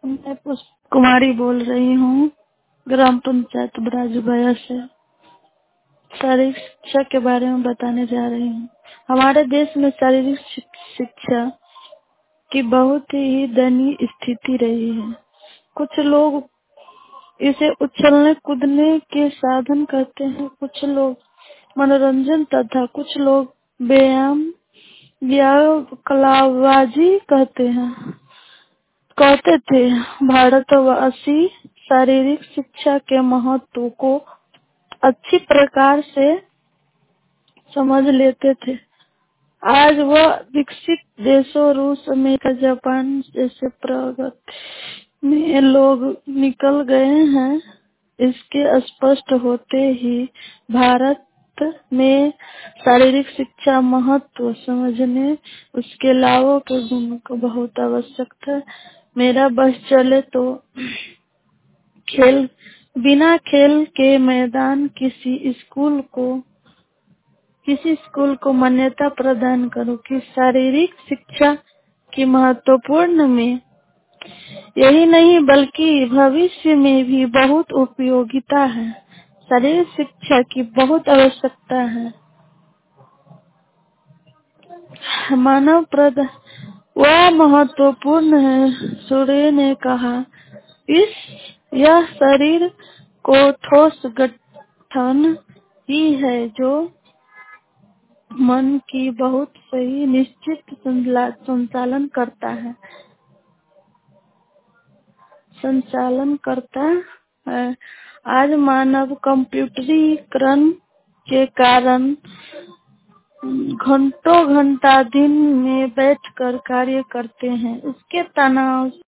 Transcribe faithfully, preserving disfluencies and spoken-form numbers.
मैं पुष्प कुमारी बोल रही हूँ, ग्राम पंचायत बराजूबाया से। शारीरिक शिक्षा के बारे में बताने जा रही हूँ। हमारे देश में शारीरिक शिक- शिक्षा की बहुत ही दयनीय स्थिति रही है। कुछ लोग इसे उछलने कूदने के साधन कहते हैं, कुछ लोग मनोरंजन तथा कुछ लोग व्यायाम या कलाबाजी कहते हैं कहते थे। भारतवासी शारीरिक शिक्षा के महत्व को अच्छी प्रकार से समझ लेते थे। आज वह विकसित देशों रूस, अमेरिका, जापान जैसे प्रगति में लोग निकल गए हैं। इसके स्पष्ट होते ही भारत में शारीरिक शिक्षा महत्व समझने, उसके लाभों के गुण को बहुत आवश्यक था। मेरा बस चले तो खेल बिना खेल के मैदान किसी स्कूल को किसी स्कूल को मान्यता प्रदान करो कि शारीरिक शिक्षा की महत्वपूर्ण में यही नहीं बल्कि भविष्य में भी बहुत उपयोगिता है। शारीरिक शिक्षा की बहुत आवश्यकता है। मानव प्रद वह महत्वपूर्ण है। सूर्य ने कहा, इस यह शरीर को ठोस गठन ही है जो मन की बहुत सही निश्चित संचालन करता है संचालन करता है। आज मानव कंप्यूटरीकरण के कारण घंटों घंटा दिन में बैठकर कार्य करते हैं। इसके तनाव